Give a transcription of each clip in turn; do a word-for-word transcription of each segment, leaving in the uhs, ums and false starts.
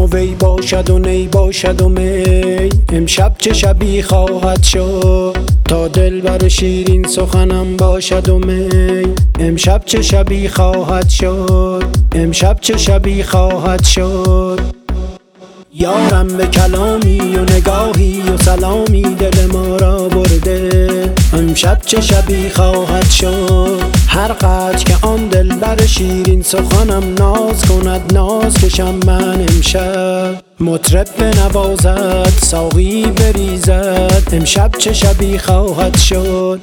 وی باشد و نی باشد و می. امشب چه شبی خواهد شد تا دلبر شیرین سخنم باشد و می. امشب چه شبی خواهد شد، امشب چه شبی خواهد شد. یارم به کلامی و نگاهی و سلامی دل ما را برده. امشب چه شبی خواهد شد، هر قدر که آن دلبر شیرین سخنم ناز کند ناز کشم من امشب. مطرب بنوازد ساقی بریزد، امشب چه شبی خواهد شد.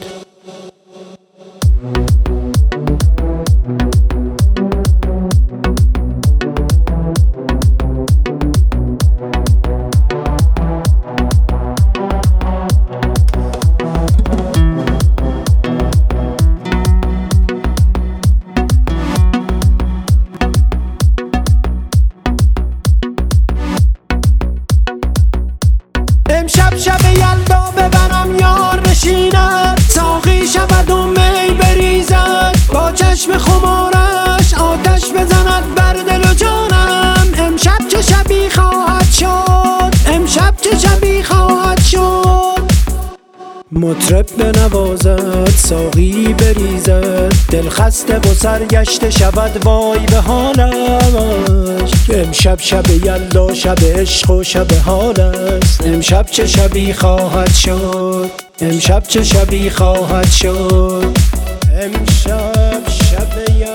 امشب شب یلدا ببرم یار نشیند، ساقی شود و می بریزد، با چشم خمارش آتش بزند بر دل و جانم. امشب چه شبی خواهد شد، امشب چه شبی خواهد شد. مطرب بنوازد ساقی بریزد، دل خسته و سرگشته شود وای به حالش. امشب شب یلدا شب عشق و شب حال است. امشب چه شبی خواهد شد، امشب چه شبی خواهد شد. امشب شب یلدا